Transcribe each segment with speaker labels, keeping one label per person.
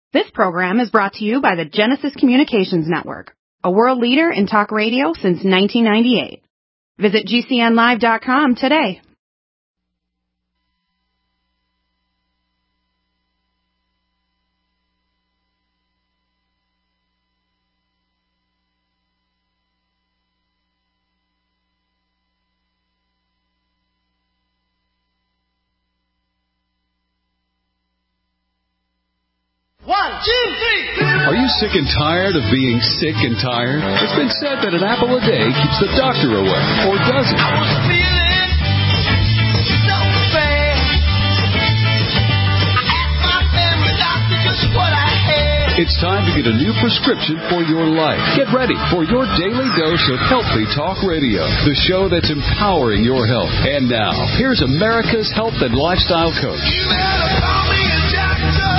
Speaker 1: This program is brought to you by the Genesis Communications Network, a world leader in talk radio since 1998. Visit GCNlive.com today.
Speaker 2: Are you sick and tired of being sick and tired? It's been said that an apple a day keeps the doctor away, or does it? I was feeling so bad. I asked my family doctor just what I had. It's time to get a new prescription for your life. Get ready for your daily dose of Healthy Talk Radio, the show that's empowering your health. And now, here's America's health and lifestyle coach. You better call me a doctor.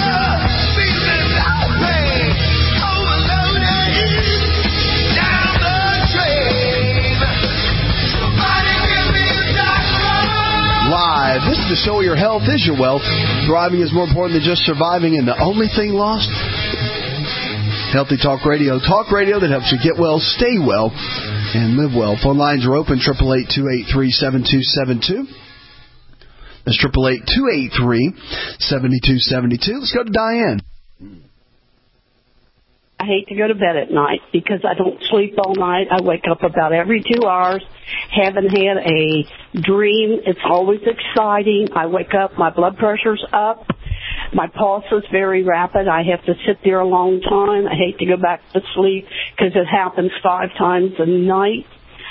Speaker 3: Live. This is the show where your health is your wealth. Thriving is more important than just surviving, and the only thing lost, Healthy Talk Radio. Talk radio that helps you get well, stay well, and live well. Phone lines are open, 888-283-7272. That's 888-283-7272. Let's go to Diane.
Speaker 4: I hate to go to bed at night because I don't sleep all night. I wake up about every 2 hours. Haven't had a dream. It's always exciting. I wake up, my blood pressure's up. My pulse is very rapid. I have to sit there a long time. I hate to go back to sleep because it happens 5 times a night.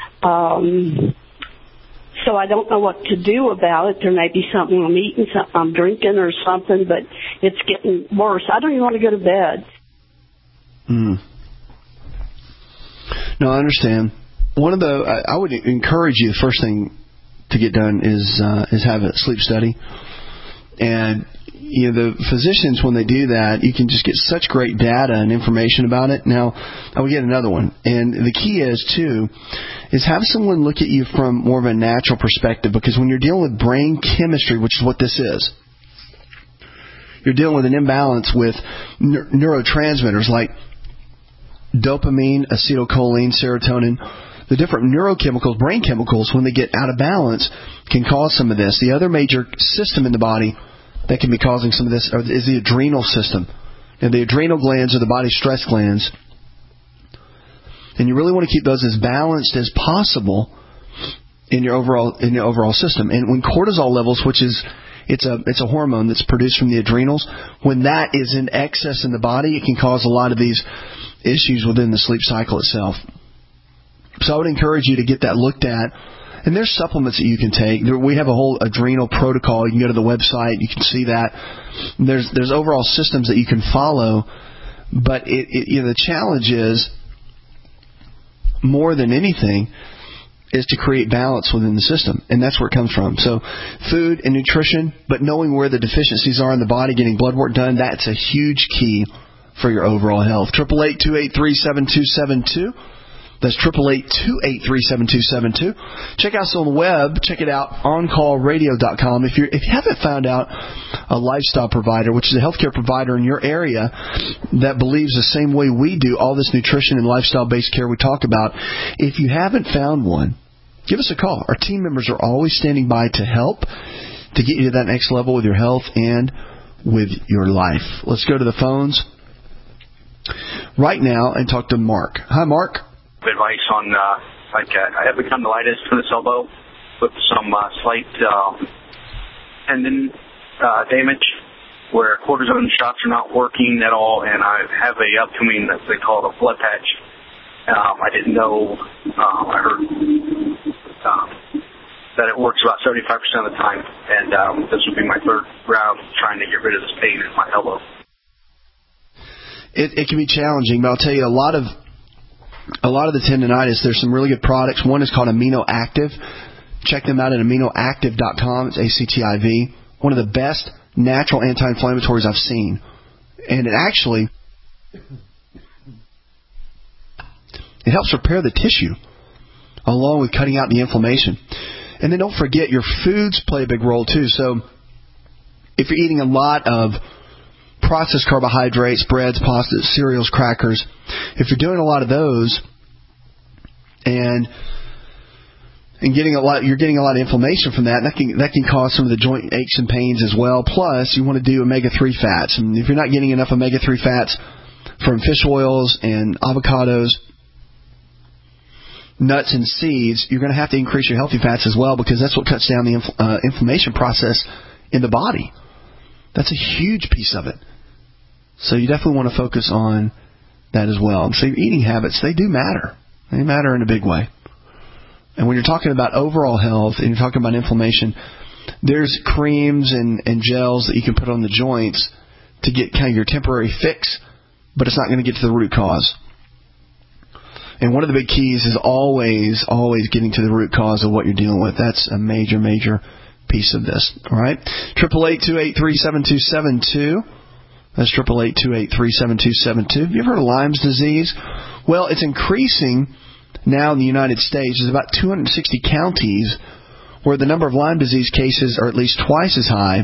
Speaker 4: So I don't know what to do about it. There may be something I'm eating, something I'm drinking or something, but it's getting worse. I don't even want to go to bed.
Speaker 3: No, I understand. I would encourage you, the first thing to get done is have a sleep study. And the physicians, when they do that, you can just get such great data and information about it. Now, I would get another one. And the key is have someone look at you from more of a natural perspective, because when you're dealing with brain chemistry, which is what this is, you're dealing with an imbalance with neurotransmitters like dopamine, acetylcholine, serotonin. The different neurochemicals, brain chemicals, when they get out of balance, can cause some of this. The other major system in the body that can be causing some of this is the adrenal system. And the adrenal glands are the body's stress glands. And you really want to keep those as balanced as possible in your overall system. And when cortisol levels, which is it's a hormone that's produced from the adrenals, when that is in excess in the body, it can cause a lot of these issues within the sleep cycle itself. So I would encourage you to get that looked at. And there's supplements that you can take. We have a whole adrenal protocol. You can go to the website. You can see that. There's overall systems that you can follow. But the challenge is, more than anything, is to create balance within the system. And that's where it comes from. So food and nutrition, but knowing where the deficiencies are in the body, getting blood work done, that's a huge key for your overall health. 888-283-7272. That's 888-283-7272. Check us on the web. Check it out, OnCallRadio.com. If you haven't found out a lifestyle provider, which is a healthcare provider in your area that believes the same way we do, all this nutrition and lifestyle-based care we talk about, if you haven't found one, give us a call. Our team members are always standing by to help to get you to that next level with your health and with your life. Let's go to the phones right now and talk to Mark. Hi, Mark.
Speaker 5: Advice on I have condylitis to this elbow with some slight tendon damage where cortisone shots are not working at all, and I have a upcoming, they call it a blood patch. I didn't know. I heard that it works about 75% of the time, and this would be my third round trying to get rid of this pain in my elbow.
Speaker 3: It can be challenging, but I'll tell you, a lot of the tendinitis, there's some really good products. One is called Amino Active. Check them out at aminoactive.com. It's ACTIV. One of the best natural anti-inflammatories I've seen. And it helps repair the tissue along with cutting out the inflammation. And then don't forget, your foods play a big role too. So if you're eating a lot of processed carbohydrates, breads, pastas, cereals, crackers. If you're doing a lot of those and getting a lot, you're getting a lot of inflammation from that. That can cause some of the joint aches and pains as well. Plus, you want to do omega-3 fats, and if you're not getting enough omega-3 fats from fish oils and avocados, nuts and seeds, you're going to have to increase your healthy fats as well, because that's what cuts down the inflammation process in the body. That's a huge piece of it. So you definitely want to focus on that as well. And so your eating habits, they do matter. They matter in a big way. And when you're talking about overall health and you're talking about inflammation, there's creams and gels that you can put on the joints to get kind of your temporary fix, but it's not going to get to the root cause. And one of the big keys is always getting to the root cause of what you're dealing with. That's a major, major piece of this. All right? 888-283-7272. That's 888-283-7272. Have you ever heard of Lyme's disease? Well, it's increasing now in the United States. There's about 260 counties where the number of Lyme disease cases are at least twice as high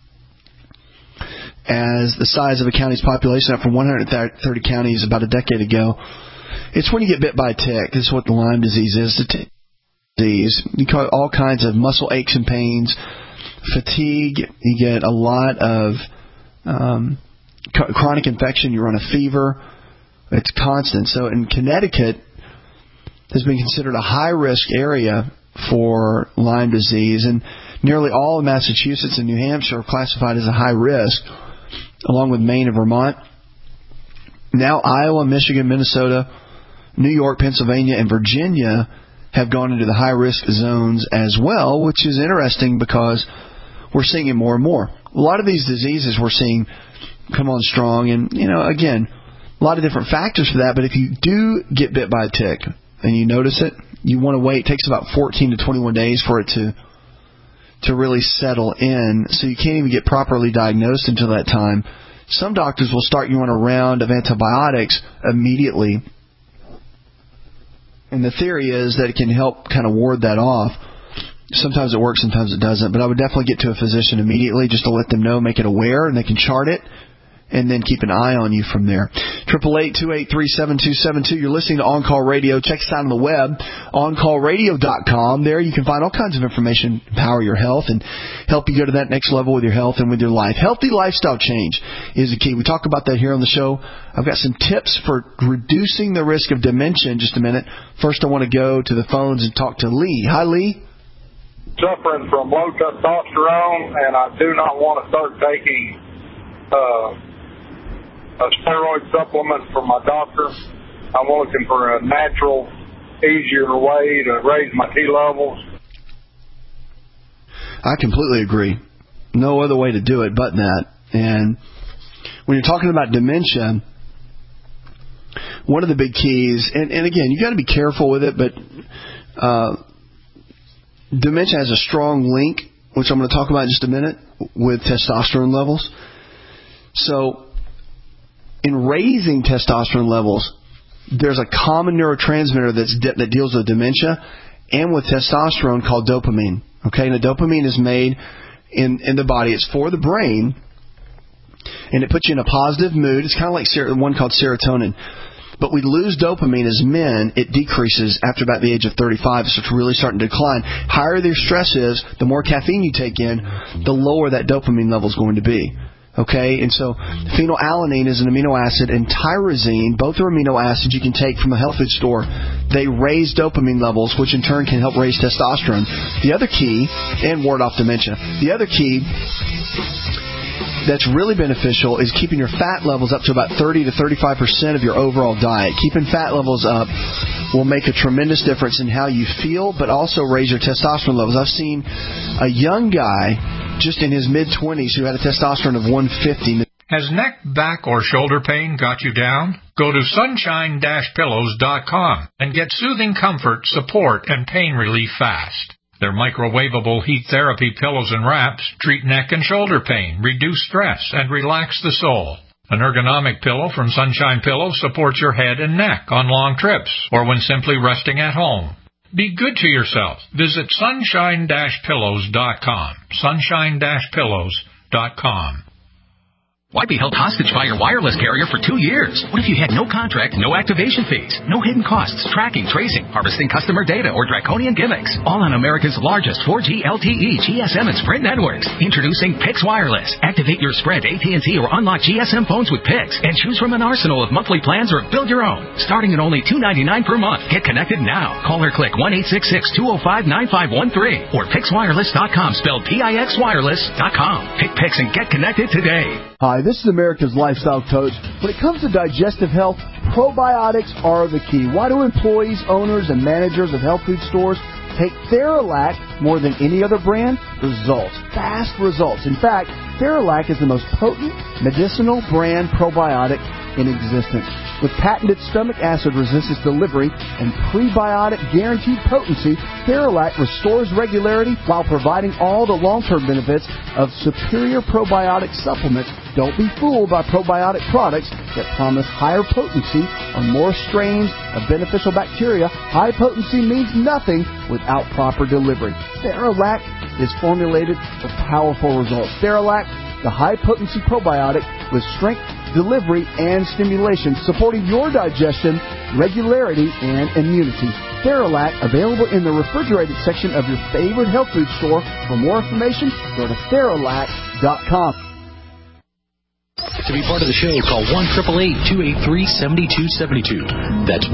Speaker 3: as the size of a county's population, up from 130 counties about a decade ago. It's when you get bit by a tick. This is what the Lyme disease is. The tick disease. You get all kinds of muscle aches and pains, fatigue. You get a lot of chronic infection. You run a fever. It's constant. So in Connecticut, has been considered a high-risk area for Lyme disease, and nearly all of Massachusetts and New Hampshire are classified as a high risk, along with Maine and Vermont. Now Iowa, Michigan, Minnesota, New York, Pennsylvania, and Virginia have gone into the high-risk zones as well, which is interesting because we're seeing it more and more. A lot of these diseases we're seeing come on strong, and, again, a lot of different factors for that, but if you do get bit by a tick and you notice it, you want to wait. It takes about 14 to 21 days for it to really settle in, so you can't even get properly diagnosed until that time. Some doctors will start you on a round of antibiotics immediately, and the theory is that it can help kind of ward that off. Sometimes it works, sometimes it doesn't, but I would definitely get to a physician immediately just to let them know, make it aware, and they can chart it, and then keep an eye on you from there. 888-283-7272. You're listening to On Call Radio. Check us out on the web, OnCallRadio.com. There you can find all kinds of information, empower your health, and help you go to that next level with your health and with your life. Healthy lifestyle change is the key. We talk about that here on the show. I've got some tips for reducing the risk of dementia in just a minute. First, I want to go to the phones and talk to Lee. Hi, Lee.
Speaker 6: Suffering from low testosterone, and I do not want to start taking a steroid supplement from my doctor. I'm looking for a natural, easier way to raise my T levels.
Speaker 3: I completely agree. No other way to do it but that. And when you're talking about dementia, one of the big keys, and again, you got to be careful with it, but dementia has a strong link, which I'm going to talk about in just a minute, with testosterone levels. So in raising testosterone levels, there's a common neurotransmitter that deals with dementia and with testosterone called dopamine. Okay, and the dopamine is made in the body. It's for the brain, and it puts you in a positive mood. It's kind of like one called serotonin. But we lose dopamine as men. It decreases after about the age of 35, so it's really starting to decline. Higher your stress is, the more caffeine you take in, the lower that dopamine level is going to be. Okay, and so phenylalanine is an amino acid, and tyrosine, both are amino acids you can take from a health food store. They raise dopamine levels, which in turn can help raise testosterone. The other key, and ward off dementia, the other key that's really beneficial is keeping your fat levels up to about 30 to 35% of your overall diet. Keeping fat levels up will make a tremendous difference in how you feel, but also raise your testosterone levels. I've seen a young guy just in his mid-20s who had a testosterone of 150.
Speaker 7: Has neck, back, or shoulder pain got you down? Go to sunshine-pillows.com and get soothing comfort, support, and pain relief fast. Their microwavable heat therapy pillows and wraps treat neck and shoulder pain, reduce stress, and relax the soul. An ergonomic pillow from Sunshine Pillows supports your head and neck on long trips or when simply resting at home. Be good to yourself. Visit sunshine-pillows.com. Sunshine-pillows.com.
Speaker 8: Why be held hostage by your wireless carrier for 2 years? What if you had no contract, no activation fees, no hidden costs, tracking, tracing, harvesting customer data, or draconian gimmicks? All on America's largest 4G LTE, GSM, and Sprint networks. Introducing Pix Wireless. Activate your Sprint, AT&T, or unlock GSM phones with Pix and choose from an arsenal of monthly plans or build your own. Starting at only $2.99 per month. Get connected now. Call or click 1-866-205-9513 or PixWireless.com, spelled PIXWireless.com. Pick Pix and get connected today.
Speaker 9: Hi, this is America's Lifestyle Coach. When it comes to digestive health, probiotics are the key. Why do employees, owners, and managers of health food stores take Theralac more than any other brand? Results. Fast results. In fact, Theralac is the most potent medicinal brand probiotic in existence. With patented stomach acid resistance delivery and prebiotic guaranteed potency, Theralac restores regularity while providing all the long-term benefits of superior probiotic supplements. Don't be fooled by probiotic products that promise higher potency or more strains of beneficial bacteria. High potency means nothing without proper delivery. Theralac is formulated for powerful results. Theralac, the high-potency probiotic with strength, delivery, and stimulation, supporting your digestion, regularity, and immunity. Theralac, available in the refrigerated section of your favorite health food store. For more information, go to Theralac.com.
Speaker 10: To be part of the show, call 1-888-283-7272. That's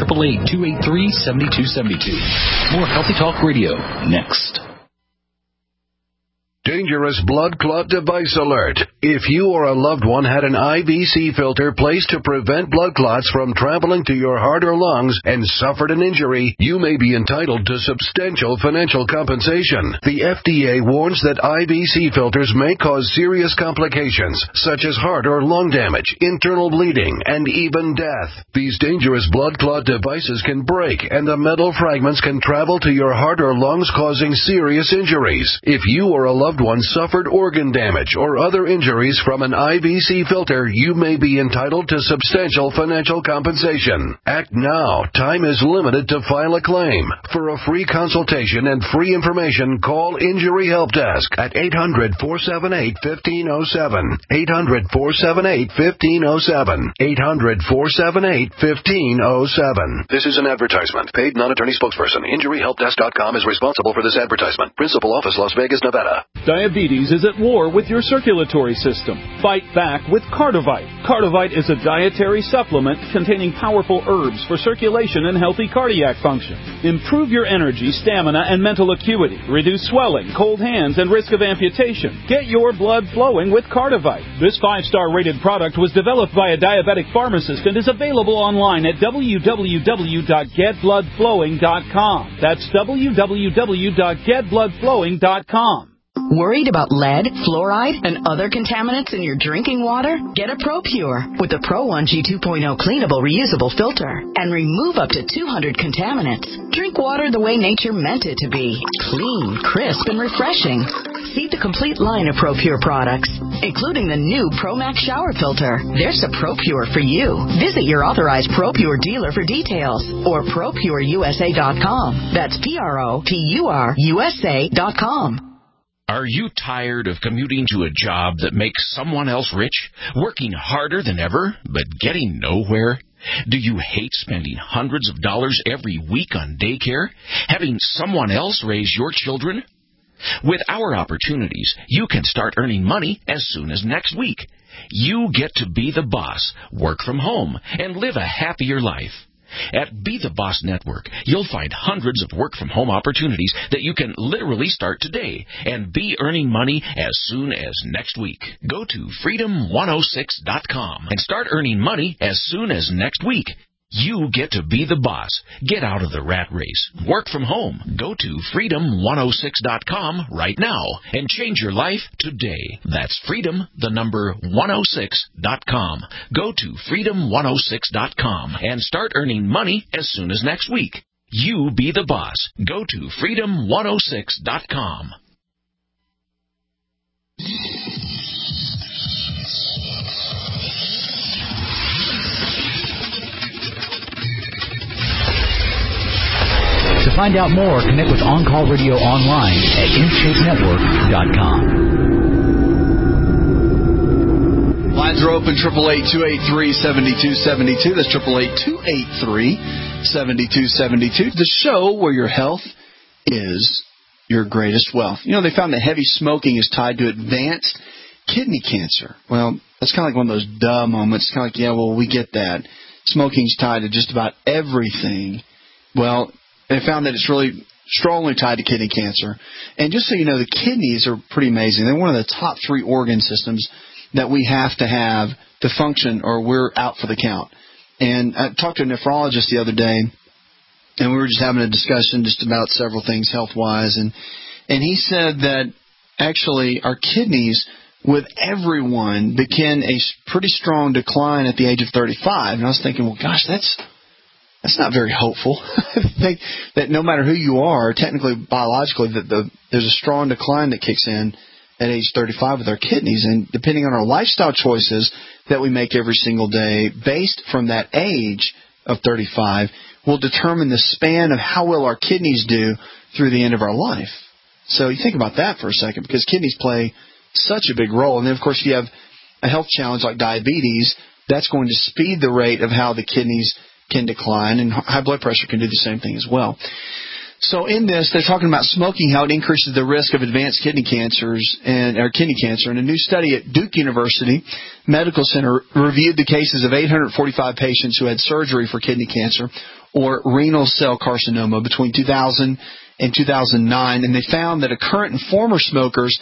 Speaker 10: 1-888-283-7272. More Healthy Talk Radio next.
Speaker 2: Dangerous blood clot device alert. If you or a loved one had an IVC filter placed to prevent blood clots from traveling to your heart or lungs and suffered an injury, you may be entitled to substantial financial compensation. The FDA warns that IVC filters may cause serious complications, such as heart or lung damage, internal bleeding, and even death. These dangerous blood clot devices can break, and the metal fragments can travel to your heart or lungs, causing serious injuries. If you or a loved one suffered organ damage or other injuries from an IVC filter, you may be entitled to substantial financial compensation. Act now. Time is limited to file a claim. For a free consultation and free information, call Injury Help Desk at 800-478-1507. 800-478-1507. 800-478-1507. This is an advertisement. Paid non-attorney spokesperson. InjuryHelpDesk.com is responsible for this advertisement. Principal office, Las Vegas, Nevada.
Speaker 11: Diabetes is at war with your circulatory system. Fight back with Cardivite. Cardivite is a dietary supplement containing powerful herbs for circulation and healthy cardiac function. Improve your energy, stamina, and mental acuity. Reduce swelling, cold hands, and risk of amputation. Get your blood flowing with Cardivite. This 5-star rated product was developed by a diabetic pharmacist and is available online at www.getbloodflowing.com. That's www.getbloodflowing.com.
Speaker 12: Worried about lead, fluoride, and other contaminants in your drinking water? Get a ProPure with the Pro 1G 2.0 cleanable reusable filter and remove up to 200 contaminants. Drink water the way nature meant it to be. Clean, crisp, and refreshing. See the complete line of ProPure products, including the new ProMax shower filter. There's a ProPure for you. Visit your authorized ProPure dealer for details or ProPureUSA.com. That's ProPureUSA.com.
Speaker 13: Are you tired of commuting to a job that makes someone else rich, working harder than ever, but getting nowhere? Do you hate spending hundreds of dollars every week on daycare, having someone else raise your children? With our opportunities, you can start earning money as soon as next week. You get to be the boss, work from home, and live a happier life. At Be the Boss Network, you'll find hundreds of work-from-home opportunities that you can literally start today and be earning money as soon as next week. Go to freedom106.com and start earning money as soon as next week. You get to be the boss. Get out of the rat race. Work from home. Go to freedom106.com right now and change your life today. That's freedom106.com. Go to freedom106.com and start earning money as soon as next week. You be the boss. Go to freedom106.com.
Speaker 10: To find out more, connect with On Call Radio online at InShapeNetwork.com.
Speaker 3: Lines are open, 888-283-7272. That's 888-283-7272. The show where your health is your greatest wealth. You know, they found that heavy smoking is tied to advanced kidney cancer. Well, that's kind of like one of those duh moments. It's kind of like, yeah, well, we get that. Smoking's tied to just about everything. Well, they found that it's really strongly tied to kidney cancer. And just so you know, the kidneys are pretty amazing. They're one of the top 3 organ systems that we have to function, or we're out for the count. And I talked to a nephrologist the other day, and we were just having a discussion just about several things health-wise. And he said that actually our kidneys with everyone began a pretty strong decline at the age of 35. And I was thinking, well, gosh, that's not very hopeful. I think that no matter who you are, technically, biologically, there's a strong decline that kicks in at age 35 with our kidneys. And depending on our lifestyle choices that we make every single day, based from that age of 35, will determine the span of how well our kidneys do through the end of our life. So you think about that for a second, because kidneys play such a big role. And then, of course, if you have a health challenge like diabetes, that's going to speed the rate of how the kidneys can decline, and high blood pressure can do the same thing as well. So in this, they're talking about smoking, how it increases the risk of advanced kidney cancer. And a new study at Duke University Medical Center reviewed the cases of 845 patients who had surgery for kidney cancer or renal cell carcinoma between 2000 and 2009, and they found that current and former smokers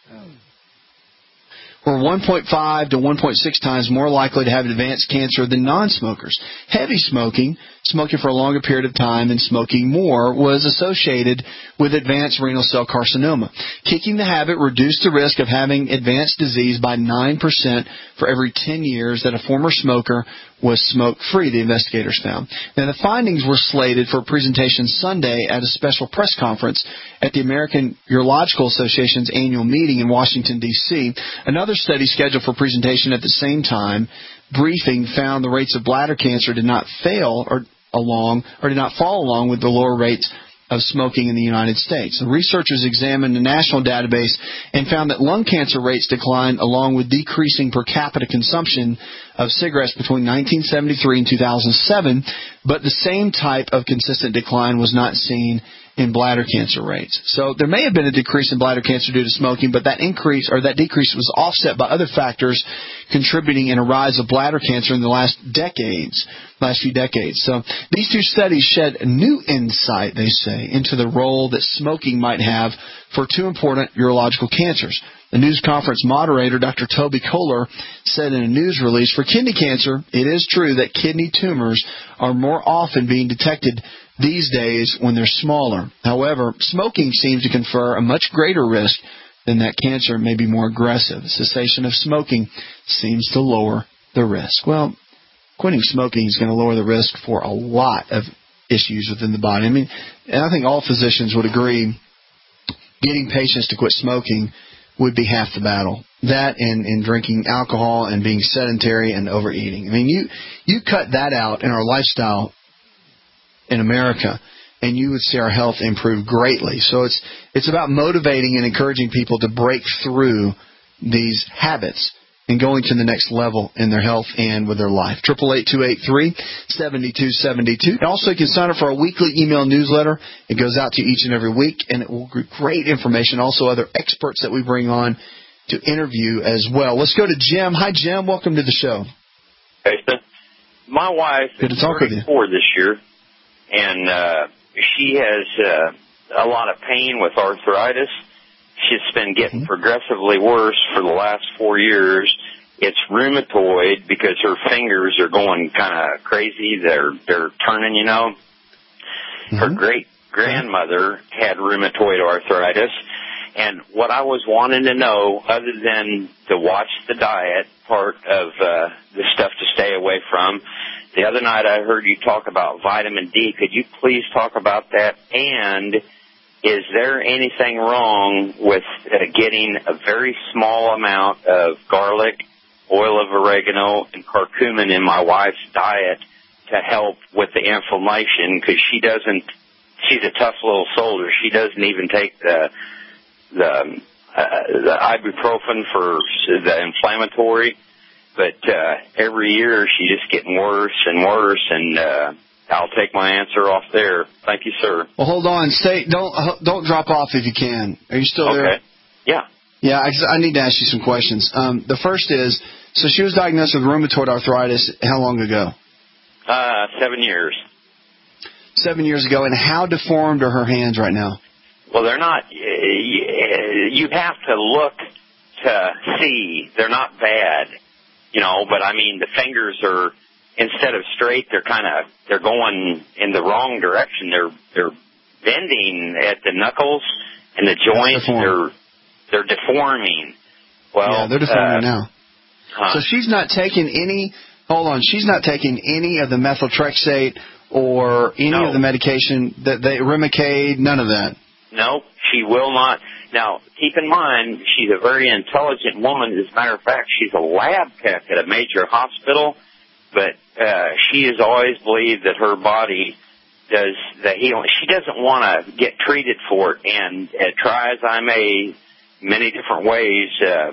Speaker 3: were 1.5 to 1.6 times more likely to have advanced cancer than non-smokers. Heavy smoking for a longer period of time, and smoking more was associated with advanced renal cell carcinoma. Kicking the habit reduced the risk of having advanced disease by 9% for every 10 years that a former smoker was smoke-free, the investigators found. Now, the findings were slated for a presentation Sunday at a special press conference at the American Urological Association's annual meeting in Washington, D.C. Another study scheduled for presentation at the same time, briefing, found the rates of bladder cancer did not fall along with the lower rates of smoking in the United States. The researchers examined the national database and found that lung cancer rates declined along with decreasing per capita consumption of cigarettes between 1973 and 2007, but the same type of consistent decline was not seen in bladder cancer rates. So there may have been a decrease in bladder cancer due to smoking, but that decrease was offset by other factors contributing in a rise of bladder cancer in the last few decades. So these two studies shed a new insight, they say, into the role that smoking might have for 2 important urological cancers. The news conference moderator, Dr. Toby Kohler, said in a news release, for kidney cancer, it is true that kidney tumors are more often being detected these days when they're smaller. However, smoking seems to confer a much greater risk than that cancer may be more aggressive. Cessation of smoking seems to lower the risk. Well, quitting smoking is going to lower the risk for a lot of issues within the body. And I think all physicians would agree getting patients to quit smoking would be half the battle. That and drinking alcohol and being sedentary and overeating. You cut that out in our lifestyle in America, and you would see our health improve greatly. So it's about motivating and encouraging people to break through these habits and going to the next level in their health and with their life. 888-283-7272. And also, you can sign up for our weekly email newsletter. It goes out to you each and every week, and it will give great information. Also, other experts that we bring on to interview as well. Let's go to Jim. Hi, Jim. Welcome to the show.
Speaker 14: Hey, my wife is 34 this year, and she has a lot of pain with arthritis. She's been getting progressively worse for the last 4 years. It's rheumatoid because her fingers are going kind of crazy. They're turning, you know. Her great-grandmother had rheumatoid arthritis. And what I was wanting to know, other than to watch the diet part of the stuff to stay away from, the other night I heard you talk about vitamin D. Could you please talk about that? And is there anything wrong with getting a very small amount of garlic, oil of oregano, and curcumin in my wife's diet to help with the inflammation? Because she's a tough little soldier. She doesn't even take the ibuprofen for the inflammatory. But every year she's just getting worse and worse, and I'll take my answer off there. Thank you, sir.
Speaker 3: Well, hold on. Don't drop off if you can. Are you still there?
Speaker 14: Okay. Yeah.
Speaker 3: Yeah, I need to ask you some questions. The first is, so she was diagnosed with rheumatoid arthritis how long ago?
Speaker 14: 7 years.
Speaker 3: 7 years ago. And how deformed are her hands right now?
Speaker 14: Well, they're not. You have to look to see. They're not bad, but I mean, the fingers are, instead of straight, they're going in the wrong direction. They're bending at the knuckles and the joints. They're deforming. Well,
Speaker 3: yeah, they're deforming now. So she's not taking any. Hold on, she's not taking any of the methotrexate or any of the medication Remicade, none of that.
Speaker 14: No, she will not. Now, keep in mind, she's a very intelligent woman. As a matter of fact, she's a lab tech at a major hospital, but she has always believed that her body does the healing. She doesn't want to get treated for it, and try as I may, many different ways.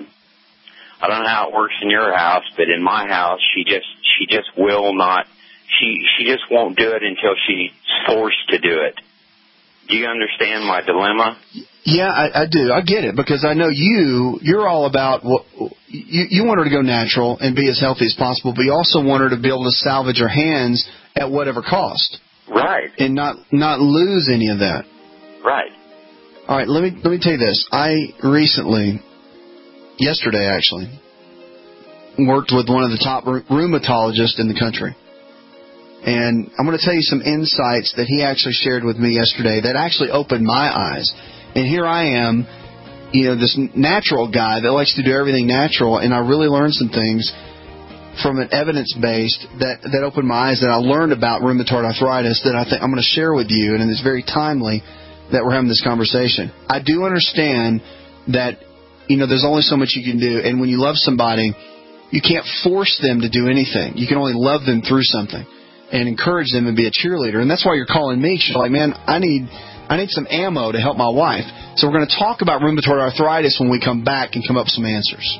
Speaker 14: I don't know how it works in your house, but in my house, she just will not. She just won't do it until she's forced to do it. Do you understand my dilemma?
Speaker 3: Yeah, I do. I get it, because I know you're all about you want her to go natural and be as healthy as possible, but you also want her to be able to salvage her hands at whatever cost.
Speaker 14: Right.
Speaker 3: And not lose any of that.
Speaker 14: Right.
Speaker 3: All right, let me tell you this. I recently, yesterday actually, worked with one of the top rheumatologists in the country. And I'm going to tell you some insights that he actually shared with me yesterday that actually opened my eyes. And here I am, this natural guy that likes to do everything natural, and I really learned some things from an evidence-based that opened my eyes, that I learned about rheumatoid arthritis that I think I'm going to share with you, and it's very timely that we're having this conversation. I do understand that, there's only so much you can do, and when you love somebody, you can't force them to do anything. You can only love them through something and encourage them and be a cheerleader. And that's why you're calling me. She's like, man, I need some ammo to help my wife. So we're going to talk about rheumatoid arthritis when we come back and come up with some answers.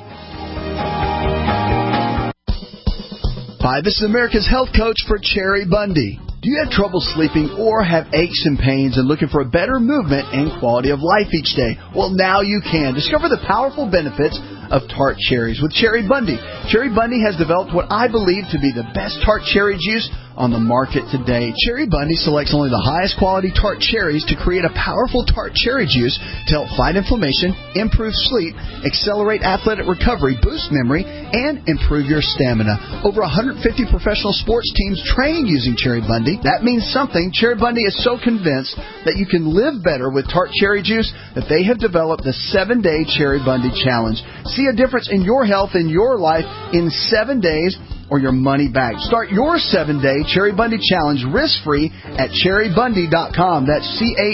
Speaker 9: Hi, this is America's health coach for Cherry Bundy. Do you have trouble sleeping or have aches and pains and looking for a better movement and quality of life each day? Well, now you can. Discover the powerful benefits of tart cherries with Cherry Bundy. Cherry Bundy has developed what I believe to be the best tart cherry juice on the market today. Cherry Bundy selects only the highest quality tart cherries to create a powerful tart cherry juice to help fight inflammation, improve sleep, accelerate athletic recovery, boost memory, and improve your stamina. Over 150 professional sports teams train using Cherry Bundy. That means something. Cherry Bundy is so convinced that you can live better with tart cherry juice that they have developed the 7-Day Cherry Bundy Challenge. See a difference in your health and your life in 7 days, or your money back. Start your 7-Day Cherry Bundy Challenge risk-free at cherrybundy.com. That's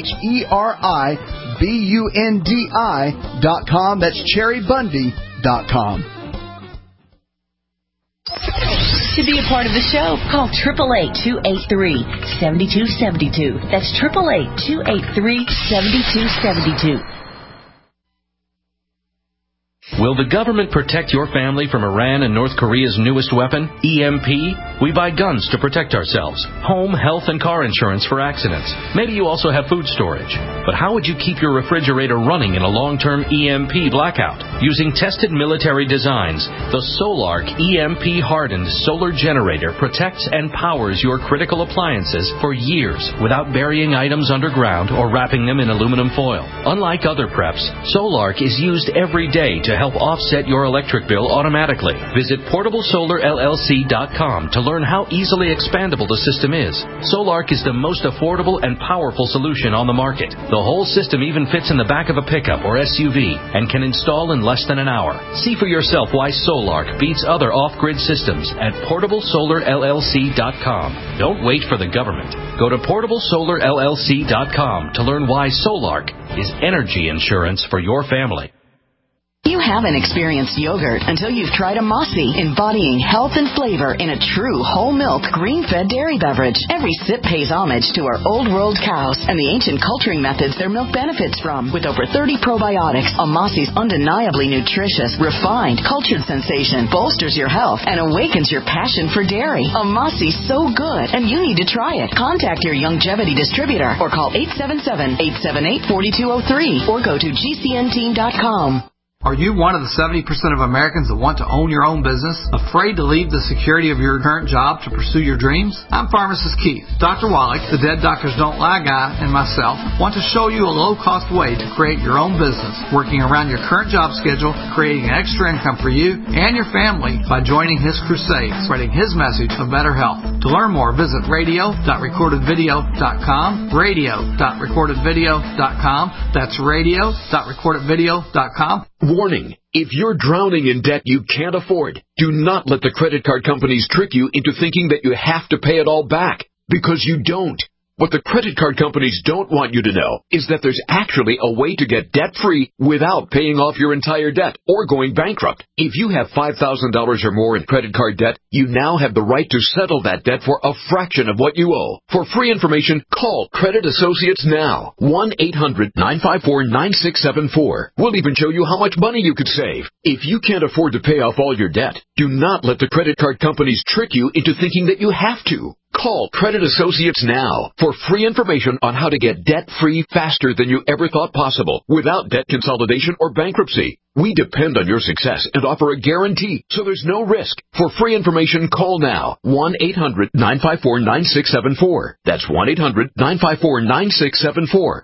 Speaker 9: CHERIBUNDI.com. That's cherrybundy.com.
Speaker 15: To be a part of the show, call 888-283-7272. That's 888-283-7272.
Speaker 16: Will the government protect your family from Iran and North Korea's newest weapon, EMP? We buy guns to protect ourselves, home, health, and car insurance for accidents. Maybe you also have food storage. But how would you keep your refrigerator running in a long-term EMP blackout? Using tested military designs, the Solark EMP-hardened solar generator protects and powers your critical appliances for years without burying items underground or wrapping them in aluminum foil. Unlike other preps, Solark is used every day to help offset your electric bill automatically. Visit PortableSolarLLC.com to learn how easily expandable the system is. Solark is the most affordable and powerful solution on the market. The whole system even fits in the back of a pickup or SUV and can install in less than an hour. See for yourself why Solark beats other off-grid systems at PortableSolarLLC.com. Don't wait for the government. Go to PortableSolarLLC.com to learn why Solark is energy insurance for your family.
Speaker 12: You haven't experienced yogurt until you've tried a Mossy, embodying health and flavor in a true whole milk, green-fed dairy beverage. Every sip pays homage to our old world cows and the ancient culturing methods their milk benefits from. With over 30 probiotics, a Mossy's undeniably nutritious, refined, cultured sensation bolsters your health and awakens your passion for dairy. A Mossy's so good, and you need to try it. Contact your Youngevity distributor or call 877-878-4203 or go to gcnteam.com.
Speaker 17: Are you one of the 70% of Americans that want to own your own business? Afraid to leave the security of your current job to pursue your dreams? I'm Pharmacist Keith. Dr. Wallach, the Dead Doctors Don't Lie guy, and myself want to show you a low-cost way to create your own business, working around your current job schedule, creating extra income for you and your family by joining his crusade, spreading his message of better health. To learn more, visit radio.recordedvideo.com, radio.recordedvideo.com. That's radio.recordedvideo.com.
Speaker 18: Warning. If you're drowning in debt you can't afford, do not let the credit card companies trick you into thinking that you have to pay it all back, because you don't. What the credit card companies don't want you to know is that there's actually a way to get debt-free without paying off your entire debt or going bankrupt. If you have $5,000 or more in credit card debt, you now have the right to settle that debt for a fraction of what you owe. For free information, call Credit Associates now. 1-800-954-9674. We'll even show you how much money you could save. If you can't afford to pay off all your debt, do not let the credit card companies trick you into thinking that you have to. Call Credit Associates now for free information on how to get debt-free faster than you ever thought possible without debt consolidation or bankruptcy. We depend on your success and offer a guarantee, so there's no risk. For free information, call now. 1-800-954-9674. That's 1-800-954-9674.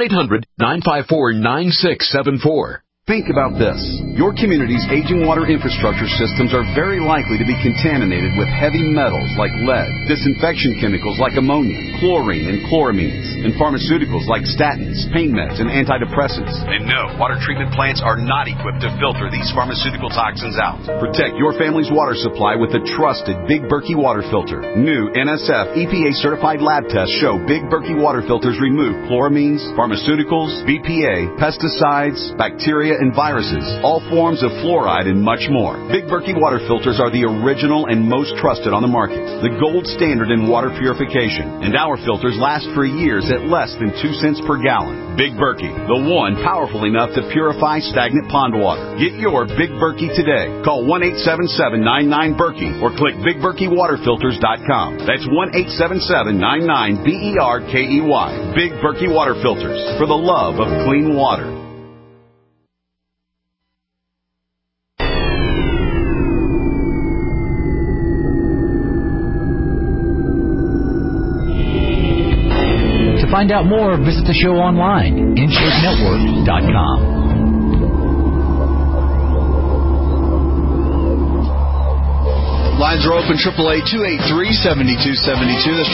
Speaker 18: 1-800-954-9674.
Speaker 19: Think about this. Your community's aging water infrastructure systems are very likely to be contaminated with heavy metals like lead, disinfection chemicals like ammonia, chlorine and chloramines, and pharmaceuticals like statins, pain meds, and antidepressants. And no, water treatment plants are not equipped to filter these pharmaceutical toxins out. Protect your family's water supply with the trusted Big Berkey water filter. New NSF EPA-certified lab tests show Big Berkey water filters remove chloramines, pharmaceuticals, BPA, pesticides, bacteria, and viruses, all forms of fluoride, and much more. Big Berkey water filters are the original and most trusted on the market, the gold standard in water purification, and our filters last for years at less than 2 cents per gallon. Big Berkey, the one powerful enough to purify stagnant pond water. Get your Big Berkey today. Call 1-877-99-BERKEY or click BigBerkeyWaterFilters.com. That's 1-877-99-BERKEY. Big Berkey water filters, for the love of clean water.
Speaker 10: To find out more, visit the show online, InShapeNetwork.com.
Speaker 3: Lines are open, 888-283-7272. That's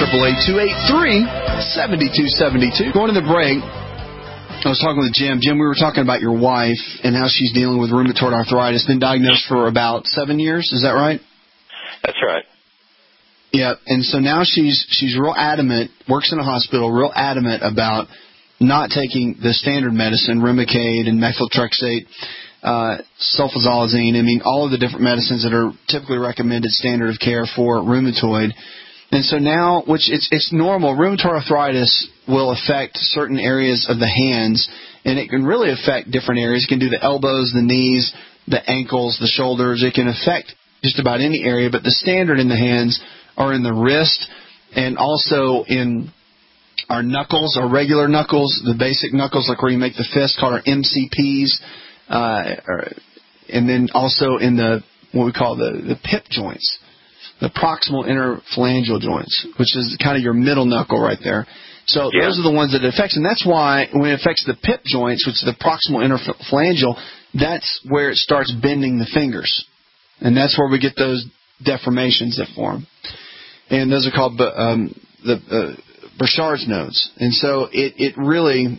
Speaker 3: 888-283-7272. Going to the break, I was talking with Jim. Jim, we were talking about your wife and how she's dealing with rheumatoid arthritis, been diagnosed for about 7 years. Is that right?
Speaker 14: That's right.
Speaker 3: Yeah, and so now she's real adamant, works in a hospital, real adamant about not taking the standard medicine, Remicade and methotrexate, sulfasalazine. I mean, all of the different medicines that are typically recommended standard of care for rheumatoid. And so now, which it's normal, rheumatoid arthritis will affect certain areas of the hands, and it can really affect different areas. It can do the elbows, the knees, the ankles, the shoulders. It can affect just about any area, but the standard in the hands are in the wrist and also in our knuckles, our regular knuckles, the basic knuckles, like where you make the fist, called our MCPs, and then also in the what we call the pip joints, the proximal interphalangeal joints, which is kind of your middle knuckle right there. So those are the ones that it affects, and that's why when it affects the pip joints, which is the proximal interphalangeal, that's where it starts bending the fingers, and that's where we get those deformations that form. And those are called the Burchard's nodes. And so it really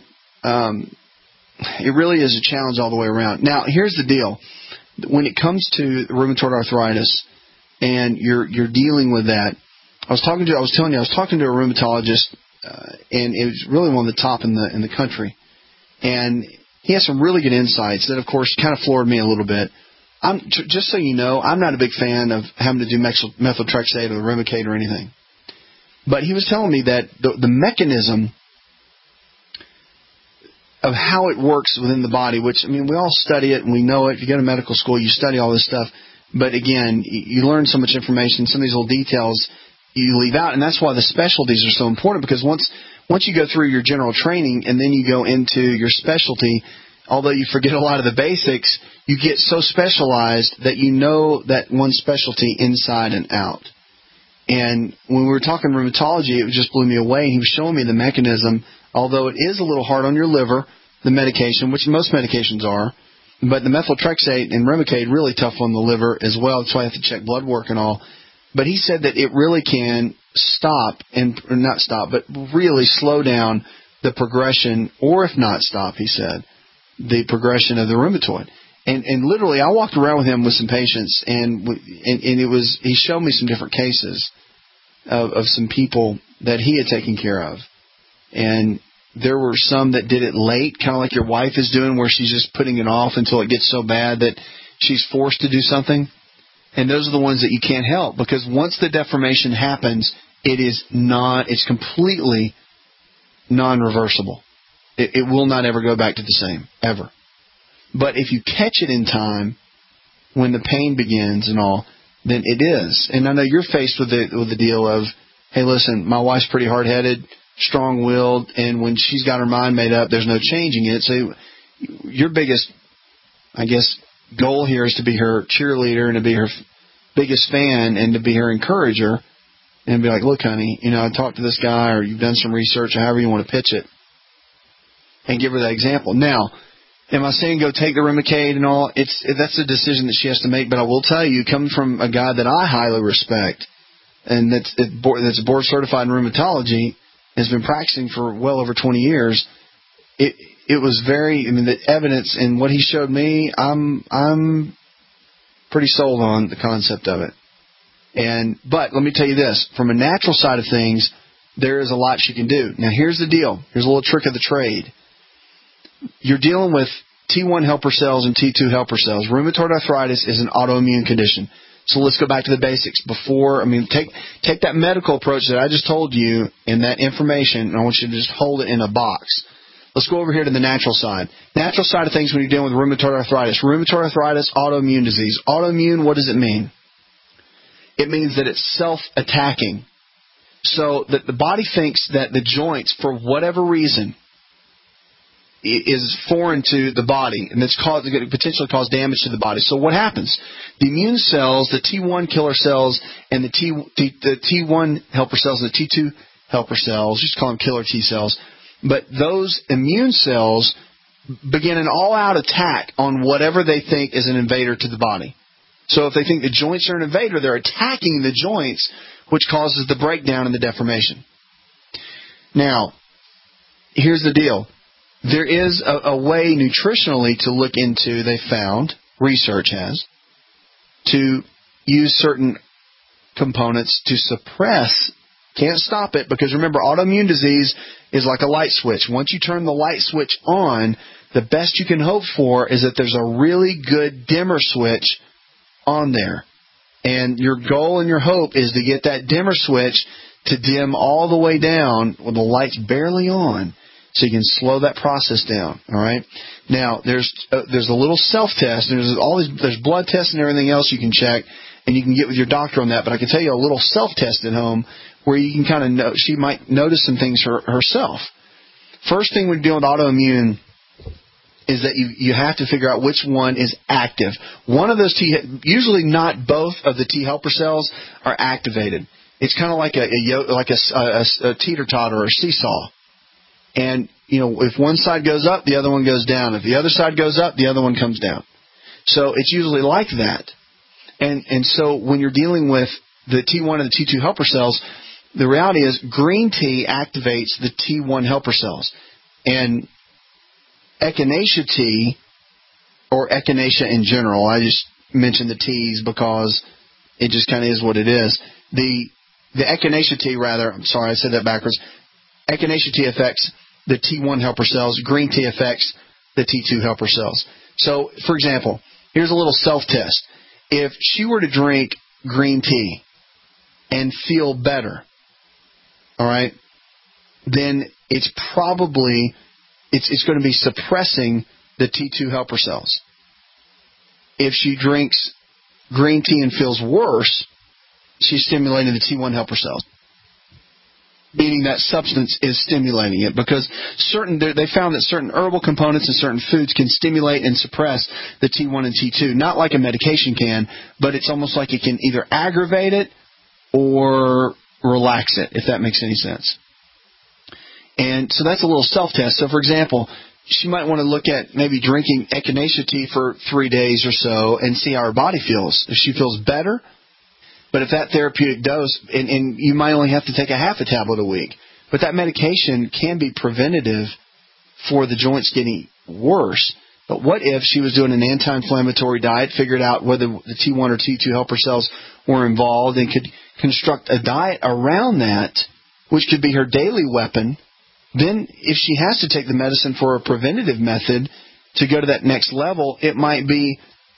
Speaker 3: is a challenge all the way around. Now, here's the deal. When it comes to rheumatoid arthritis and you're dealing with that, I was talking to a rheumatologist, and it was really one of the top in the country. And he has some really good insights that, of course, kind of floored me a little bit. Just so you know, I'm not a big fan of having to do methotrexate or Remicade or anything. But he was telling me that the mechanism of how it works within the body, which, I mean, we all study it and we know it. If you go to medical school, you study all this stuff. But, again, you learn so much information, some of these little details you leave out. And that's why the specialties are so important, because once you go through your general training and then you go into your specialty, although you forget a lot of the basics, you get so specialized that you know that one specialty inside and out. And when we were talking rheumatology, it just blew me away. He was showing me the mechanism, although it is a little hard on your liver, the medication, which most medications are, but the methotrexate and Remicade really tough on the liver as well. That's why I have to check blood work and all. But he said that it really can stop, or not stop, but really slow down the progression, or if not stop, he said, the progression of the rheumatoid. And literally, I walked around with him with some patients, and he showed me some different cases of some people that he had taken care of. And there were some that did it late, kind of like your wife is doing, where she's just putting it off until it gets so bad that she's forced to do something. And those are the ones that you can't help, because once the deformation happens, it's completely non-reversible. It will not ever go back to the same, ever. But if you catch it in time, when the pain begins and all, then it is. And I know you're faced with the deal of, hey, listen, my wife's pretty hard-headed, strong-willed, and when she's got her mind made up, there's no changing it. So your biggest, I guess, goal here is to be her cheerleader and to be her biggest fan and to be her encourager and be like, look, honey, I talked to this guy, or you've done some research, or however you want to pitch it, and give her that example. Now, am I saying go take the Remicade and all? That's a decision that she has to make, but I will tell you, coming from a guy that I highly respect and that's board certified in rheumatology, has been practicing for well over 20 years, it was the evidence and what he showed me, I'm pretty sold on the concept of it. But let me tell you this, from a natural side of things, there is a lot she can do. Now here's the deal. Here's a little trick of the trade. You're dealing with T1 helper cells and T2 helper cells. Rheumatoid arthritis is an autoimmune condition. So let's go back to the basics. Take that medical approach that I just told you and that information, and I want you to just hold it in a box. Let's go over here to the natural side. Natural side of things when you're dealing with rheumatoid arthritis. Rheumatoid arthritis, autoimmune disease. Autoimmune, what does it mean? It means that it's self-attacking. So that the body thinks that the joints, for whatever reason, is foreign to the body, and it's going to potentially cause damage to the body. So what happens? The immune cells, the T1 killer cells, and the T1 helper cells, and the T2 helper cells, just call them killer T cells, but those immune cells begin an all-out attack on whatever they think is an invader to the body. So if they think the joints are an invader, they're attacking the joints, which causes the breakdown and the deformation. Now, here's the deal. There is a way nutritionally to look into, they found, research has, to use certain components to suppress, can't stop it, because remember, autoimmune disease is like a light switch. Once you turn the light switch on, the best you can hope for is that there's a really good dimmer switch on there. And your goal and your hope is to get that dimmer switch to dim all the way down when the light's barely on, so you can slow that process down. All right. Now there's a little self-test. There's blood tests and everything else you can check, and you can get with your doctor on that. But I can tell you a little self-test at home where you can kind of know. She might notice some things herself. First thing when you're dealing with autoimmune is that you have to figure out which one is active. One of those usually not both of the T helper cells are activated. It's kind of like a teeter-totter or a seesaw. And, if one side goes up, the other one goes down. If the other side goes up, the other one comes down. So it's usually like that. And so when you're dealing with the T1 and the T2 helper cells, the reality is green tea activates the T1 helper cells. And echinacea tea, or echinacea in general, I just mentioned the teas because it just kind of is what it is. The echinacea tea, I'm sorry, I said that backwards. Echinacea tea affects the T1 helper cells. Green tea affects the T2 helper cells. So, for example, here's a little self-test. If she were to drink green tea and feel better, all right, then it's probably it's going to be suppressing the T2 helper cells. If she drinks green tea and feels worse, she's stimulating the T1 helper cells, meaning that substance is stimulating it, because they found that certain herbal components and certain foods can stimulate and suppress the T1 and T2, not like a medication can, but it's almost like it can either aggravate it or relax it, if that makes any sense. And so that's a little self-test. So, for example, she might want to look at maybe drinking echinacea tea for 3 days or so and see how her body feels. If she feels better, but if that therapeutic dose, and you might only have to take a half a tablet a week, but that medication can be preventative for the joints getting worse. But what if she was doing an anti-inflammatory diet, figured out whether the T1 or T2 helper cells were involved, and could construct a diet around that, which could be her daily weapon? Then if she has to take the medicine for a preventative method to go to that next level, it might be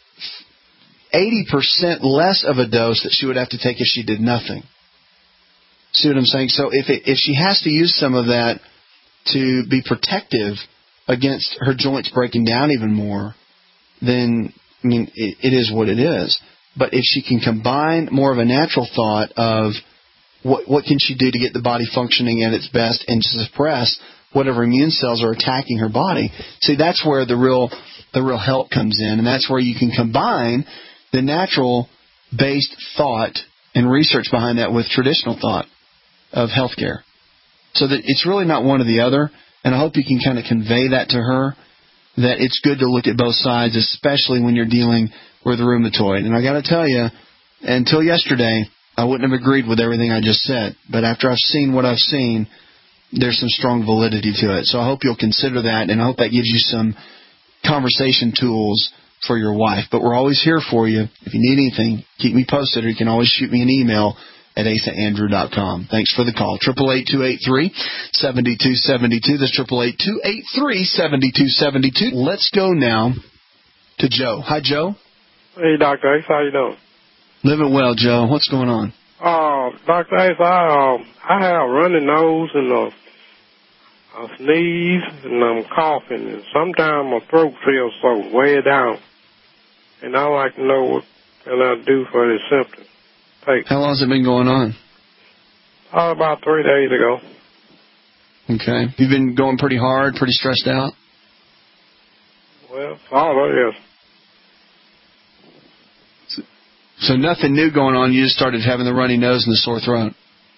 Speaker 3: 80% less of a dose that she would have to take if she did nothing. See what I'm saying? So if she has to use some of that to be protective against her joints breaking down even more, then, I mean, it is what it is. But if she can combine more of a natural thought of what can she do to get the body functioning at its best and to suppress whatever immune cells are attacking her body, see, that's where the real help comes in, and that's where you can combine the natural-based thought and research behind that with traditional thought of healthcare. So that it's really not one or the other, and I hope you can kind of convey that to her, that it's good to look at both sides, especially when you're dealing with rheumatoid. And I got to tell you, until yesterday, I wouldn't have agreed with everything I just said, but after I've seen what I've seen, there's some strong validity to it. So I hope you'll consider that, and I hope that gives you some conversation tools for your wife. But we're always here for you. If you need anything, keep me posted, or you can always shoot me an email at asaandrew.com. Thanks for the call. 888-283-7272. That's 888-283-7272. Let's go now to Joe. Hi, Joe.
Speaker 20: Hey, Dr. Ace. How you doing?
Speaker 3: Living well, Joe. What's going on?
Speaker 20: Dr. Ace, I have a runny nose and a sneeze, and I'm coughing, and sometimes my throat feels so way down. And I'd like to know what can I do for this symptom.
Speaker 3: How long has it been going on?
Speaker 20: About 3 days ago.
Speaker 3: Okay. You've been going pretty hard, pretty stressed out?
Speaker 20: Well, all yes.
Speaker 3: So nothing new going on. You just started having the runny nose and the sore throat.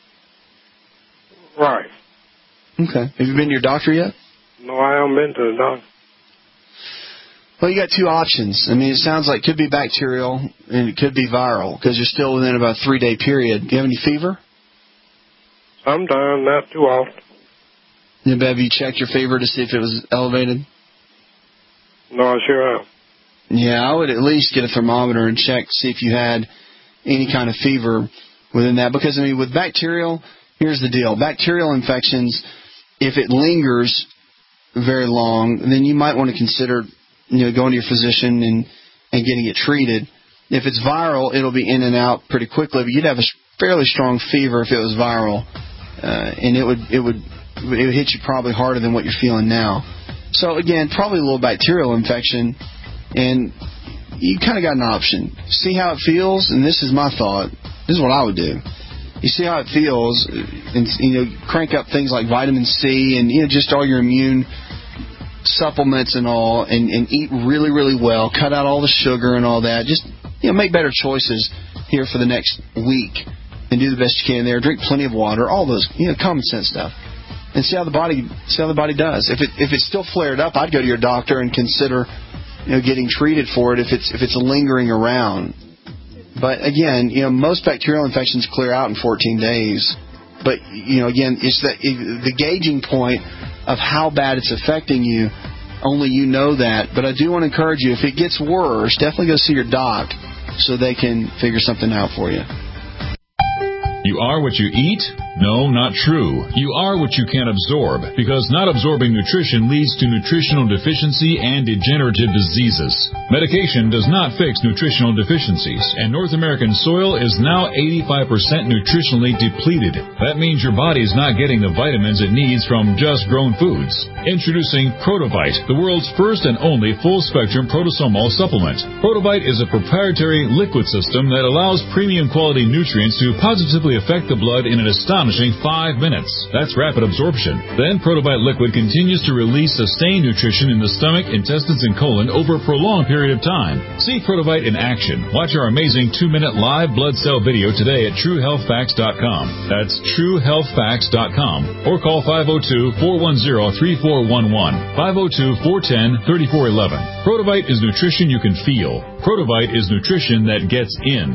Speaker 20: Right.
Speaker 3: Okay. Have you been to your doctor yet?
Speaker 20: No, I haven't been to the doctor.
Speaker 3: Well, you got two options. I mean, it sounds like it could be bacterial and it could be viral, because you're still within about a 3-day period. Do you have any fever?
Speaker 20: Sometimes, not too often.
Speaker 3: Have you checked your fever to see if it was elevated?
Speaker 20: No, I sure have.
Speaker 3: Yeah, I would at least get a thermometer and check to see if you had any kind of fever within that. Because, I mean, with bacterial, here's the deal. Bacterial infections, if it lingers very long, then you might want to consider, going to your physician and getting it treated. If it's viral, it'll be in and out pretty quickly, but you'd have a fairly strong fever if it was viral, and it would hit you probably harder than what you're feeling now. So, again, probably a little bacterial infection. And you kind of got an option. See how it feels, and this is my thought. This is what I would do. You see how it feels, and crank up things like vitamin C and just all your immune supplements and all, and eat really, really well. Cut out all the sugar and all that. Just make better choices here for the next week, and do the best you can there. Drink plenty of water. All those common sense stuff, and see how the body does. If it's still flared up, I'd go to your doctor and consider getting treated for it if it's lingering around. But again, most bacterial infections clear out in 14 days. But again, it's the gauging point of how bad it's affecting you. Only you know that. But I do want to encourage you, if it gets worse, definitely go see your doc so they can figure something out for you.
Speaker 21: You are what you eat. No, not true. You are what you can absorb, because not absorbing nutrition leads to nutritional deficiency and degenerative diseases. Medication does not fix nutritional deficiencies, and North American soil is now 85% nutritionally depleted. That means your body is not getting the vitamins it needs from just grown foods. Introducing Protovite, the world's first and only full-spectrum protosomal supplement. Protovite is a proprietary liquid system that allows premium quality nutrients to positively affect the blood in an astonishing 5 minutes. That's rapid absorption. Then Protovite liquid continues to release sustained nutrition in the stomach, intestines, and colon over a prolonged period of time. See Protovite in action. Watch our amazing 2-minute live blood cell video today at TrueHealthFacts.com. That's TrueHealthFacts.com. Or call 502-410-3411. 502-410-3411. Protovite is nutrition you can feel. Protovite is nutrition that gets in.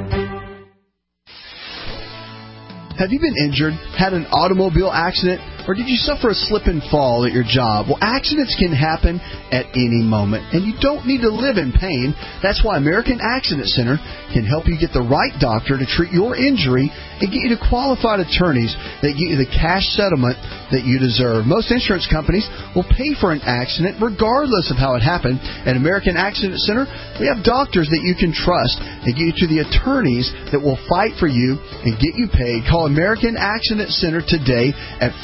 Speaker 3: Have you been injured, had an automobile accident, or did you suffer a slip and fall at your job? Well, accidents can happen at any moment, and you don't need to live in pain. That's why American Accident Center can help you get the right doctor to treat your injury and get you to qualified attorneys that get you the cash settlement that you deserve. Most insurance companies will pay for an accident regardless of how it happened. At American Accident Center, we have doctors that you can trust and get you to the attorneys that will fight for you and get you paid. Call American Accident Center today at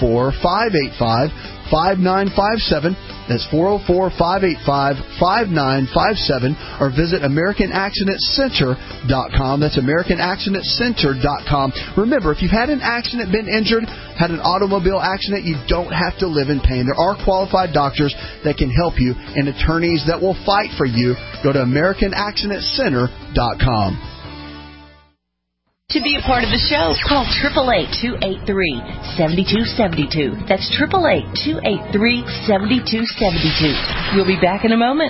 Speaker 3: 404-585-5957. That's 404-585-5957. Or visit AmericanAccidentCenter.com. That's AmericanAccidentCenter.com. Remember, if you've had an accident, been injured, had an automobile accident, you don't have to live in pain. There are qualified doctors that can help you and attorneys that will fight for you. Go to AmericanAccidentCenter.com.
Speaker 15: To be a part of the show, call 888-283-7272. That's 888-283-7272. We'll be back in a moment.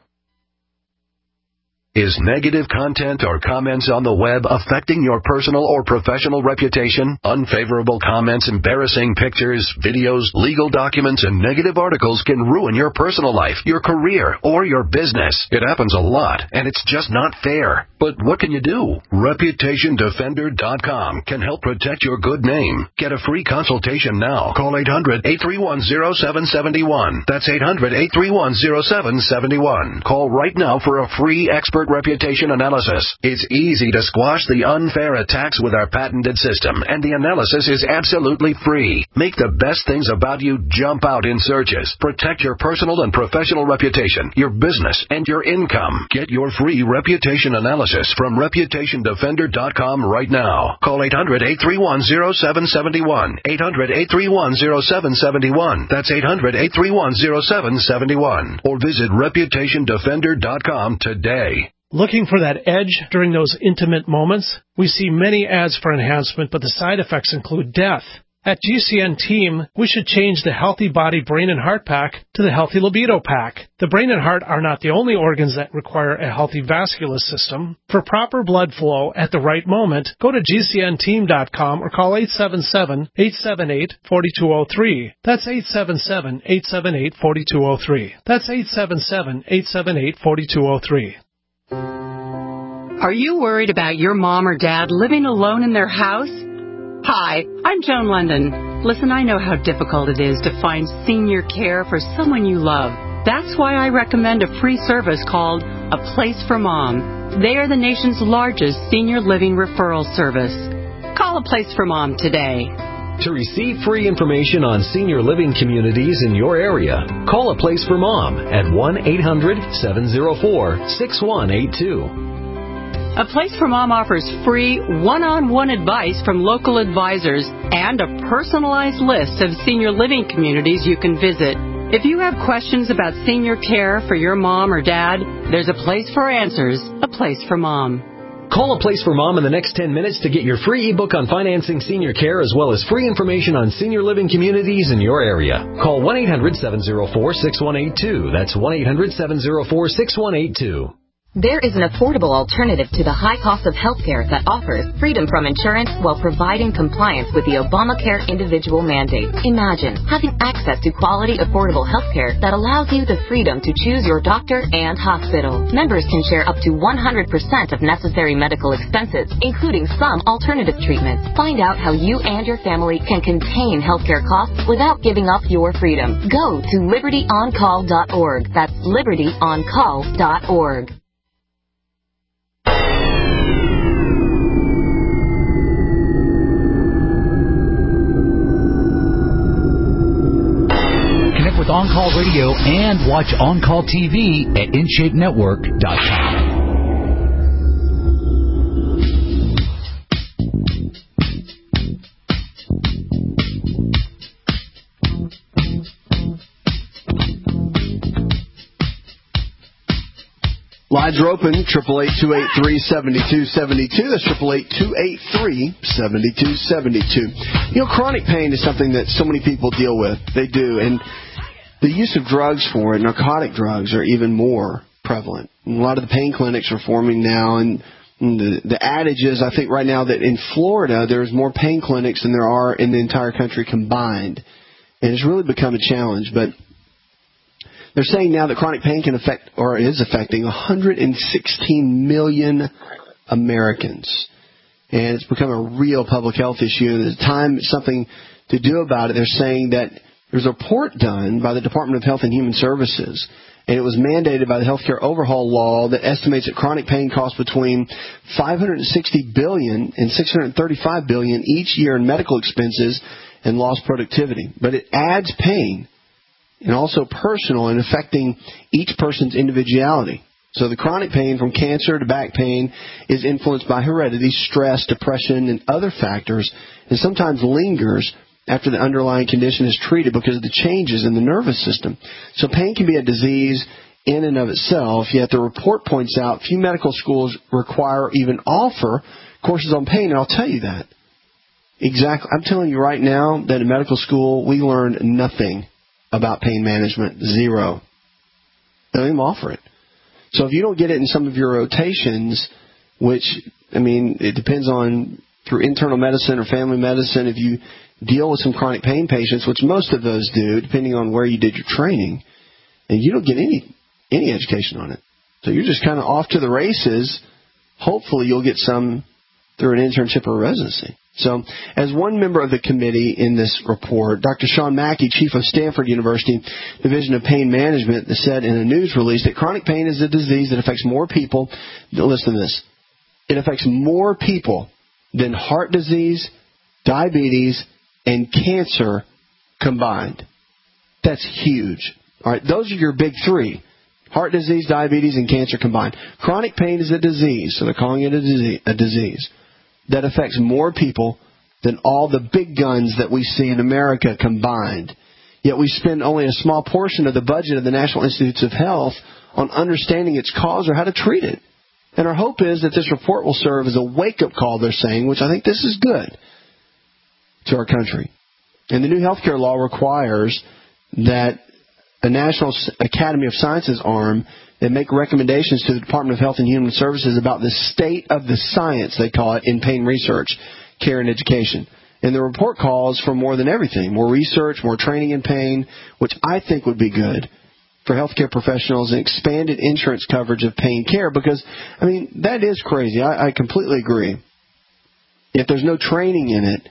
Speaker 22: Is negative content or comments on the web affecting your personal or professional reputation? Unfavorable comments, embarrassing pictures, videos, legal documents, and negative articles can ruin your personal life, your career, or your business. It happens a lot, and it's just not fair. But what can you do? ReputationDefender.com can help protect your good name. Get a free consultation now. Call 800-831-0771. That's 800-831-0771. Call right now for a free expert reputation analysis. It's easy to squash the unfair attacks with our patented system, and the analysis is absolutely free. Make the best things about you jump out in searches. Protect your personal and professional reputation, your business, and your income. Get your free reputation analysis from ReputationDefender.com right now. Call 800-831-0771. 800-831-0771. That's 800-831-0771. Or visit ReputationDefender.com today.
Speaker 23: Looking for that edge during those intimate moments? We see many ads for enhancement, but the side effects include death. At GCN Team, we should change the Healthy Body Brain and Heart Pack to the Healthy Libido Pack. The brain and heart are not the only organs that require a healthy vascular system. For proper blood flow at the right moment, go to GCNteam.com or call 877-878-4203. That's 877-878-4203. That's 877-878-4203.
Speaker 1: Are you worried about your mom or dad living alone in their house? Hi, I'm Joan London. Listen, I know how difficult it is to find senior care for someone you love. That's why I recommend a free service called A Place for Mom. They are the nation's largest senior living referral service. Call A Place for Mom today.
Speaker 24: To receive free information on senior living communities in your area, call A Place for Mom at 1-800-704-6182.
Speaker 1: A Place for Mom offers free one-on-one advice from local advisors and a personalized list of senior living communities you can visit. If you have questions about senior care for your mom or dad, there's a place for answers, A Place for Mom.
Speaker 24: Call A Place for Mom in the next 10 minutes to get your free ebook on financing senior care as well as free information on senior living communities in your area. Call 1-800-704-6182. That's 1-800-704-6182.
Speaker 4: There is an affordable alternative to the high cost of healthcare that offers freedom from insurance while providing compliance with the Obamacare individual mandate. Imagine having access to quality, affordable healthcare that allows you the freedom to choose your doctor and hospital. Members can share up to 100% of necessary medical expenses, including some alternative treatments. Find out how you and your family can contain healthcare costs without giving up your freedom. Go to libertyoncall.org. That's libertyoncall.org.
Speaker 10: With On Call Radio and watch On Call TV at InShapeNetwork.com.
Speaker 3: Lines are open, 888-283-7272. That's 888-283-7272. You know, chronic pain is something that so many people deal with. They do. And the use of drugs for it, narcotic drugs, are even more prevalent. And a lot of the pain clinics are forming now, and the adage is, I think right now, that in Florida there's more pain clinics than there are in the entire country combined. And it's really become a challenge. But they're saying now that chronic pain can affect, or is affecting, 116 million Americans. And it's become a real public health issue. And at the time, something to do about it. They're saying that there's a report done by the Department of Health and Human Services, and it was mandated by the Healthcare Overhaul Law that estimates that chronic pain costs between $560 billion and $635 billion each year in medical expenses and lost productivity. But it adds pain, and also personal, and affecting each person's individuality. So the chronic pain, from cancer to back pain, is influenced by heredity, stress, depression, and other factors, and sometimes lingers after the underlying condition is treated because of the changes in the nervous system. So pain can be a disease in and of itself, yet the report points out few medical schools require or even offer courses on pain, and I'll tell you that. Exactly. I'm telling you right now that in medical school we learned nothing about pain management. Zero. They don't even offer it. So if you don't get it in some of your rotations, which, I mean, it depends on through internal medicine or family medicine, if you deal with some chronic pain patients, which most of those do, depending on where you did your training, and you don't get any education on it. So you're just kind of off to the races. Hopefully you'll get some through an internship or residency. So as one member of the committee in this report, Dr. Sean Mackey, chief of Stanford University Division of Pain Management, said in a news release that chronic pain is a disease that affects more people. Listen to this. It affects more people than heart disease, diabetes, and cancer combined. That's huge. All right, those are your big three. Heart disease, diabetes, and cancer combined. Chronic pain is a disease, so they're calling it a disease that affects more people than all the big guns that we see in America combined. Yet we spend only a small portion of the budget of the National Institutes of Health on understanding its cause or how to treat it. And our hope is that this report will serve as a wake-up call, they're saying, which I think this is good, to our country. And the new healthcare law requires that a National Academy of Sciences arm that make recommendations to the Department of Health and Human Services about the state of the science, they call it, in pain research, care, and education. And the report calls for more than everything, more research, more training in pain, which I think would be good for healthcare professionals, and expanded insurance coverage of pain care, because, I mean, that is crazy. I completely agree. If there's no training in it,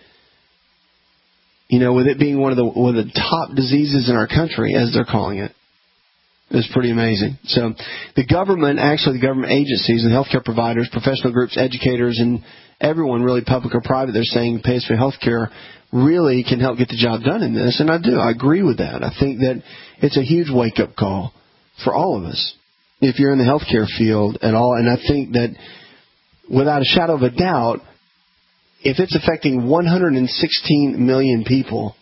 Speaker 3: you know, with it being one of the top diseases in our country, as they're calling it, is pretty amazing. So the government agencies and healthcare providers, professional groups, educators, and everyone, really public or private, they're saying pays for healthcare, really can help get the job done in this. And I do. I agree with that. I think that it's a huge wake-up call for all of us if you're in the healthcare field at all. And I think that without a shadow of a doubt, if it's affecting 116 million people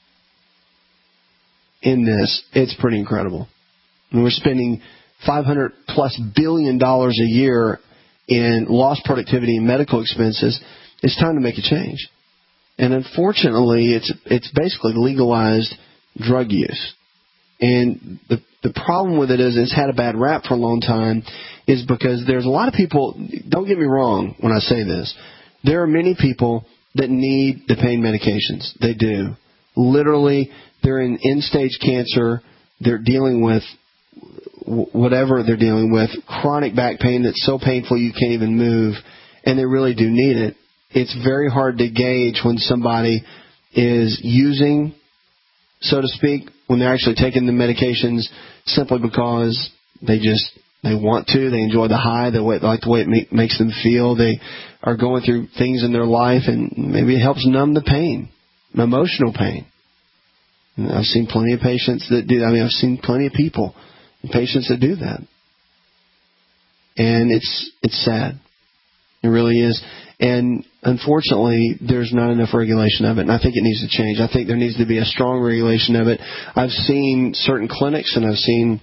Speaker 3: in this, it's pretty incredible. And we're spending $500+ billion a year in lost productivity and medical expenses. It's time to make a change. And unfortunately, it's basically legalized drug use. And the problem with it is it's had a bad rap for a long time is because there's a lot of people, don't get me wrong when I say this, there are many people that need the pain medications. They do. Literally, they're in end-stage cancer. They're dealing with whatever they're dealing with, chronic back pain that's so painful you can't even move, and they really do need it. It's very hard to gauge when somebody is using, so to speak, when they're actually taking the medications simply because they want to, they enjoy the high, they like the way it makes them feel, they are going through things in their life, and maybe it helps numb the pain, emotional pain. And I've seen plenty of patients that do. I've seen plenty of people, patients that do that, and it's sad. It really is. And unfortunately, there's not enough regulation of it, and I think it needs to change. I think there needs to be a strong regulation of it. I've seen certain clinics and I've seen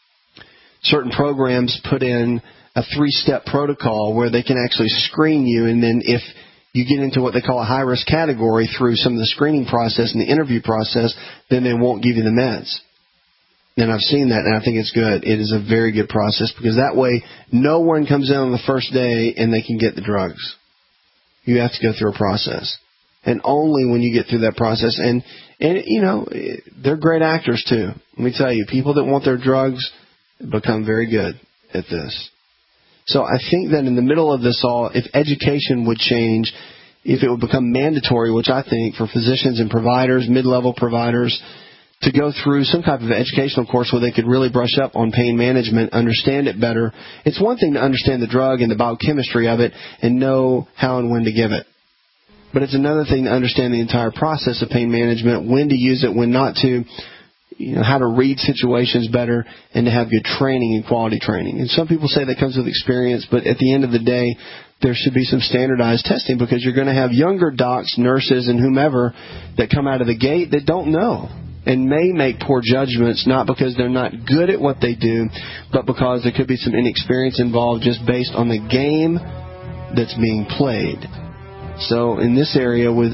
Speaker 3: certain programs put in a 3-step protocol where they can actually screen you, and then if you get into what they call a high-risk category through some of the screening process and the interview process, then they won't give you the meds. And I've seen that, and I think it's good. It is a very good process because that way no one comes in on the first day and they can get the drugs. You have to go through a process. And only when you get through that process, and you know, they're great actors too. Let me tell you, people that want their drugs become very good at this. So I think that in the middle of this all, if education would change, if it would become mandatory, which I think for physicians and providers, mid-level providers, to go through some type of educational course where they could really brush up on pain management, understand it better. It's one thing to understand the drug and the biochemistry of it and know how and when to give it. But it's another thing to understand the entire process of pain management, when to use it, when not to, you know, how to read situations better, and to have good training and quality training. And some people say that comes with experience, but at the end of the day, there should be some standardized testing because you're going to have younger docs, nurses, and whomever that come out of the gate that don't know and may make poor judgments, not because they're not good at what they do, but because there could be some inexperience involved just based on the game that's being played. So in this area, with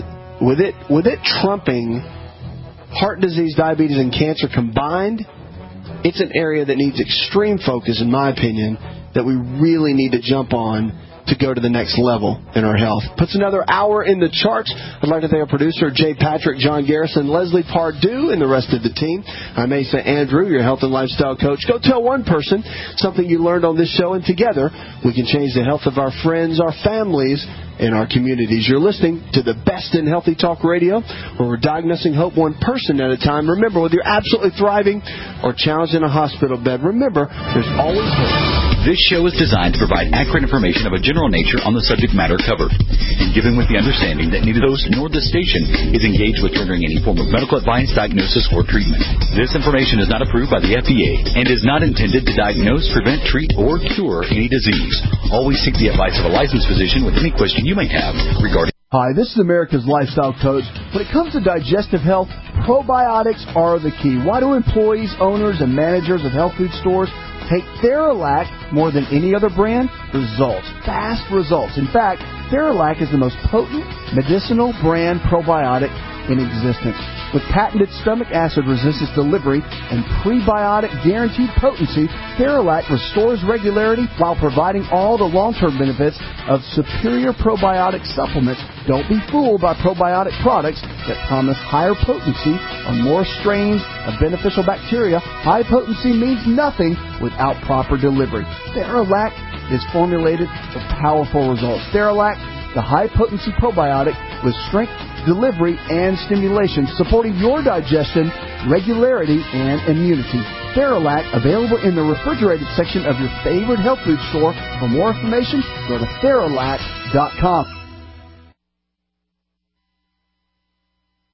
Speaker 3: it trumping heart disease, diabetes, and cancer combined, it's an area that needs extreme focus, in my opinion, that we really need to jump on to go to the next level in our health. Puts another hour in the charts. I'd like to thank our producer, Jay Patrick, John Garrison, Leslie Pardue, and the rest of the team. I'm Asa Andrew, your health and lifestyle coach. Go tell one person something you learned on this show, and together we can change the health of our friends, our families, and our communities. You're listening to the best in Healthy Talk Radio, where we're diagnosing hope one person at a time. Remember, whether you're absolutely thriving or challenged in a hospital bed, remember, there's always hope.
Speaker 5: This show is designed to provide accurate information of a general nature on the subject matter covered, and given with the understanding that neither host nor the station is engaged with rendering any form of medical advice, diagnosis, or treatment. This information is not approved by the FDA and is not intended to diagnose, prevent, treat, or cure any disease. Always seek the advice of a licensed physician with any question you may have regarding.
Speaker 9: Hi, this is America's Lifestyle Coach. When it comes to digestive health, probiotics are the key. Why do employees, owners, and managers of health food stores take Theralac more than any other brand? Results. Fast results. In fact, Theralac is the most potent medicinal brand probiotic in existence. With patented stomach acid resistance delivery and prebiotic guaranteed potency, Theralac restores regularity while providing all the long-term benefits of superior probiotic supplements. Don't be fooled by probiotic products that promise higher potency or more strains of beneficial bacteria. High potency means nothing without proper delivery. Theralac is formulated for powerful results. Theralac, the high-potency probiotic with strength, delivery, and stimulation, supporting your digestion, regularity, and immunity. Theralac, available in the refrigerated section of your favorite health food store. For more information, go to Theralac.com.